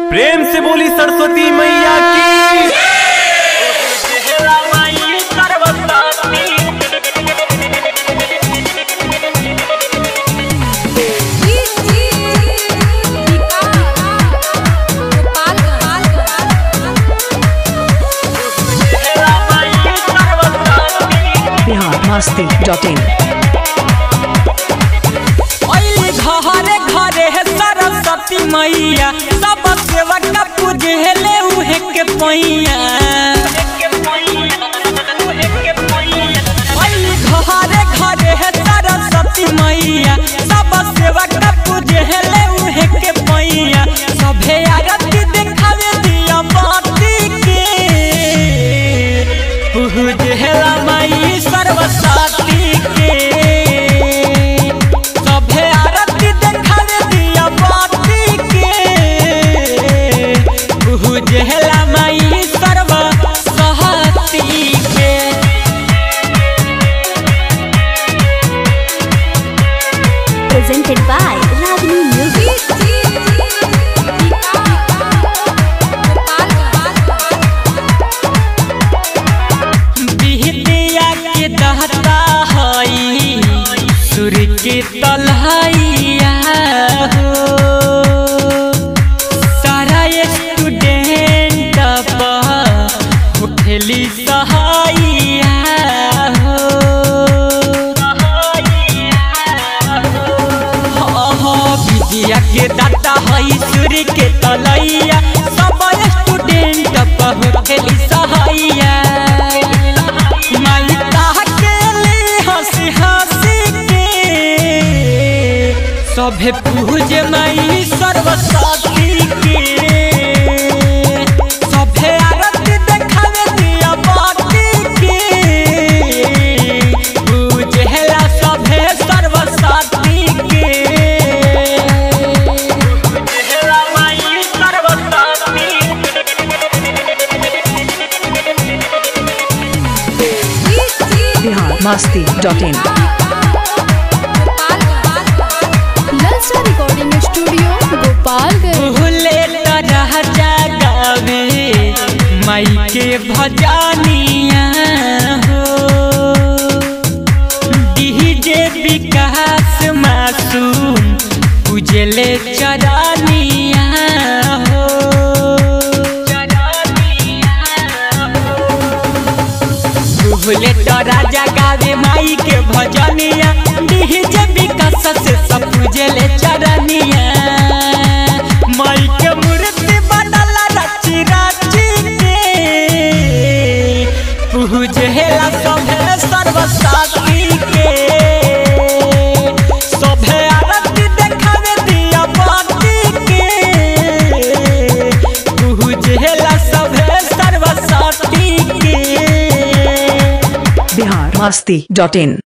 प्रेम से बोली सरस्वती मैया की। biharmasti.in घरे घरे है सरस्वती मैया सब सेवक पूजे ले उहे के पैया। घरे घरे है सरस्वती मैया सब सेवक पूजे ले उहे के पैया। सभे आरती देखावे दिया बाती के पूजेला माई सरस्वती के। पूजेला माई सरस्वती के। Presented by Ragini Music. विद्या के दाता हई सूर्य के तलहैया हो। सारा स्टूडेंट उठली सहाइया हो। विद्या के दाता हई सूर्य के तलैया सब स्टूडेंट उठली सहाइया। सभे पूजे माई सरस्वती के। सभे आरती देखावे दिया बाती के पूजेला सभे सरस्वती के। पूजेला माई Saraswati biharmasti.in recording studio Gopalganj. भूले तरह जगावे माई के भजनिया हो। डीजे विकास मासूम पूजले चरनिया हो। भूले तरह जगावे माई के भजनिया डीजे विकास से सब पूजले चरनिया। माई के मूर्ति बनल रची रची के पूजेला सभे सरस्वती के। सभे आरती देखावे दिया बाती के पूजेला सभे सरस्वती के। biharmasti.in